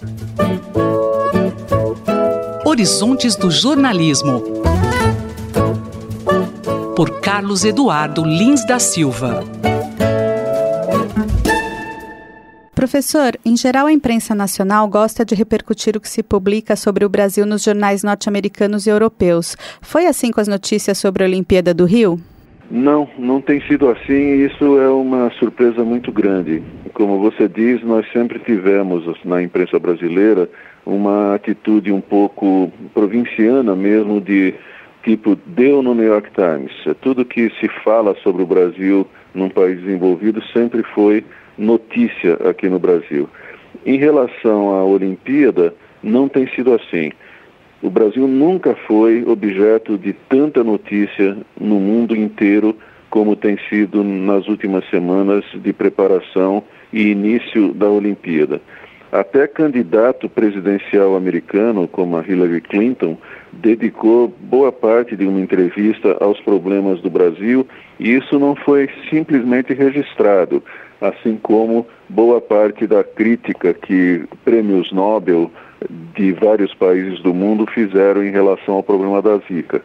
Horizontes do Jornalismo, por Carlos Eduardo Lins da Silva. Professor, em geral a imprensa nacional gosta de repercutir o que se publica sobre o Brasil nos jornais norte-americanos e europeus. Foi assim com as notícias sobre a Olimpíada do Rio? Não tem sido assim, e isso é uma surpresa muito grande. Como você diz, nós sempre tivemos na imprensa brasileira uma atitude um pouco provinciana mesmo, de tipo, deu no New York Times. Tudo que se fala sobre o Brasil num país desenvolvido sempre foi notícia aqui no Brasil. Em relação à Olimpíada, não tem sido assim. O Brasil nunca foi objeto de tanta notícia no mundo inteiro como tem sido nas últimas semanas de preparação e início da Olimpíada. Até candidato presidencial americano, como a Hillary Clinton, dedicou boa parte de uma entrevista aos problemas do Brasil, e isso não foi simplesmente registrado, assim como boa parte da crítica que prêmios Nobel de vários países do mundo fizeram em relação ao problema da Zika.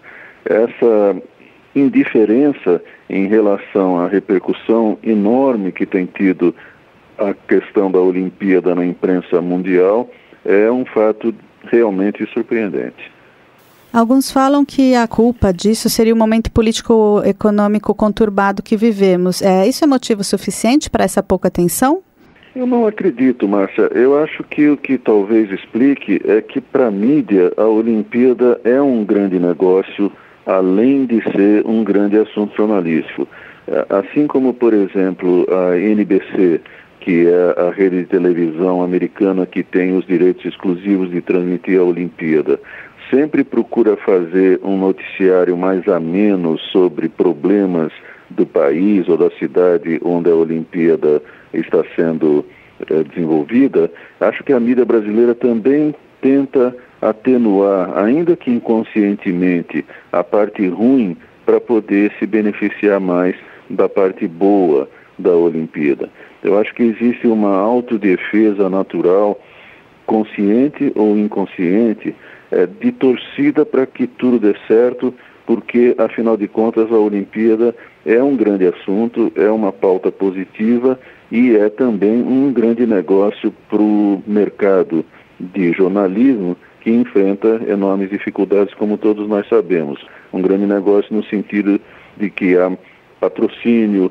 Essa indiferença em relação à repercussão enorme que tem tido a questão da Olimpíada na imprensa mundial é um fato realmente surpreendente. Alguns falam que a culpa disso seria o momento político-econômico conturbado que vivemos. Isso é motivo suficiente para essa pouca atenção? Eu não acredito, Márcia. Eu acho que o que talvez explique é que, para a mídia, a Olimpíada é um grande negócio, além de ser um grande assunto jornalístico. Assim como, por exemplo, a NBC, que é a rede de televisão americana que tem os direitos exclusivos de transmitir a Olimpíada, sempre procura fazer um noticiário mais ameno sobre problemas do país ou da cidade onde a Olimpíada está sendo desenvolvida. Acho que a mídia brasileira também tenta atenuar, ainda que inconscientemente, a parte ruim para poder se beneficiar mais da parte boa da Olimpíada. Eu acho que existe uma autodefesa natural, consciente ou inconsciente, de torcida para que tudo dê certo, porque, afinal de contas, a Olimpíada é um grande assunto, é uma pauta positiva e é também um grande negócio para o mercado de jornalismo, que enfrenta enormes dificuldades, como todos nós sabemos. Um grande negócio no sentido de que há patrocínio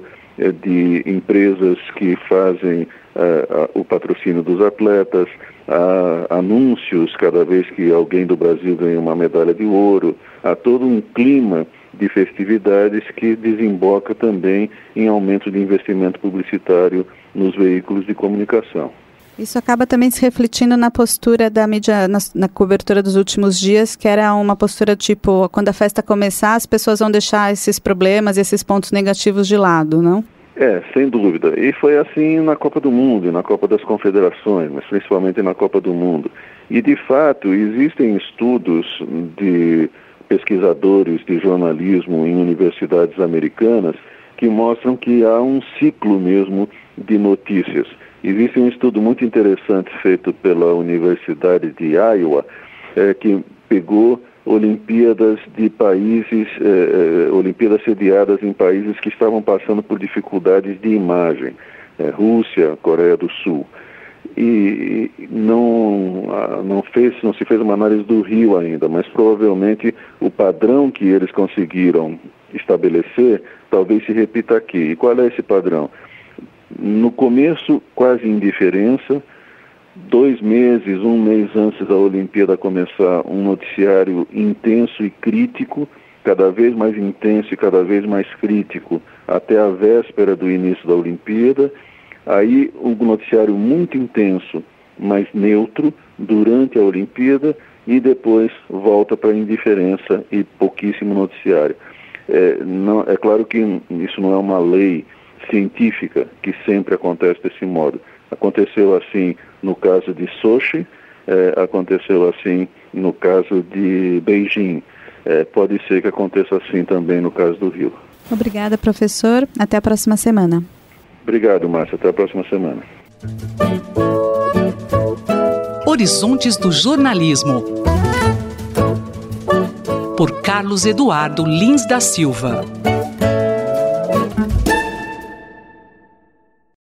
de empresas que fazem o patrocínio dos atletas, há anúncios cada vez que alguém do Brasil ganha uma medalha de ouro, há todo um clima de festividades que desemboca também em aumento de investimento publicitário nos veículos de comunicação. Isso acaba também se refletindo na postura da mídia, na cobertura dos últimos dias, que era uma postura tipo, quando a festa começar, as pessoas vão deixar esses problemas, esses pontos negativos de lado, não? Sem dúvida. E foi assim na Copa do Mundo, na Copa das Confederações, mas principalmente na Copa do Mundo. E, de fato, existem estudos de pesquisadores de jornalismo em universidades americanas que mostram que há um ciclo mesmo de notícias. Existe um estudo muito interessante feito pela Universidade de Iowa, que pegou Olimpíadas de países, Olimpíadas sediadas em países que estavam passando por dificuldades de imagem, Rússia, Coreia do Sul. E não se fez uma análise do Rio ainda, mas provavelmente o padrão que eles conseguiram estabelecer talvez se repita aqui. E qual é esse padrão? No começo, quase indiferença. 2 meses, 1 mês antes da Olimpíada começar, um noticiário intenso e crítico, cada vez mais intenso e cada vez mais crítico, até a véspera do início da Olimpíada. Aí, um noticiário muito intenso, mas neutro, durante a Olimpíada, e depois volta para a indiferença e pouquíssimo noticiário. É claro que isso não é uma lei científica que sempre acontece desse modo. Aconteceu assim no caso de Sochi, aconteceu assim no caso de Beijing. Pode ser que aconteça assim também no caso do Rio. Obrigada, professor. Até a próxima semana. Obrigado, Márcia. Até a próxima semana. Horizontes do Jornalismo, por Carlos Eduardo Lins da Silva.